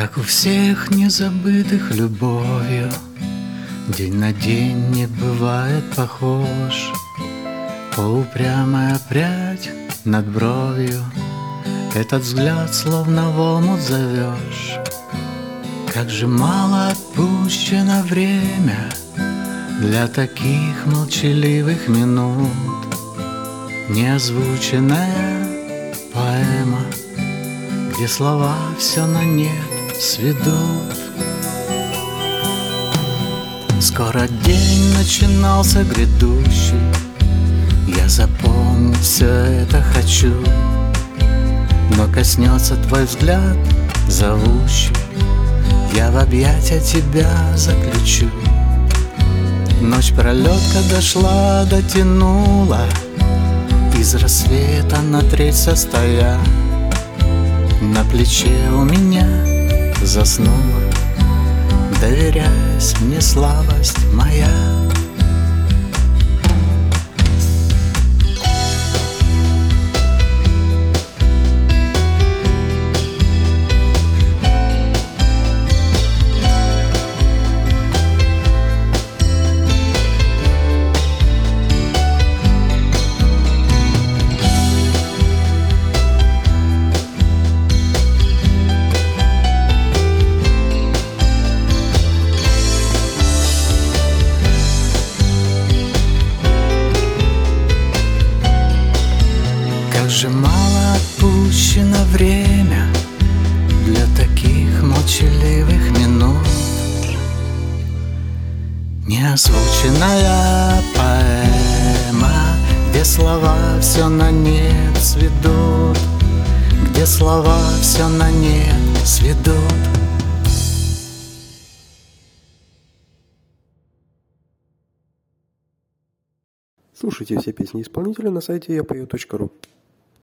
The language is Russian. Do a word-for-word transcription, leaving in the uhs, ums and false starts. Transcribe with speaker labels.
Speaker 1: Как у всех незабытых любовью, день на день не бывает похож. Полупрямая прядь над бровью, этот взгляд словно в омут зовешь. Как же мало отпущено время для таких молчаливых минут. Неозвученная поэма, где слова все на нет сведут. Скоро день начинался грядущий, я запомнить все это хочу. Но коснется твой взгляд зовущий, я в объятия тебя заключу. Ночь пролетка дошла, дотянула, из рассвета на треть состоя. На плече у меня заснула, доверяясь мне, слабость моя. Как же мало отпущено время для таких молчаливых минут. Неозвученная поэма, где слова все на нет сведут, где слова все на нет сведут.
Speaker 2: Слушайте все песни исполнителя на сайте я пою точка ру.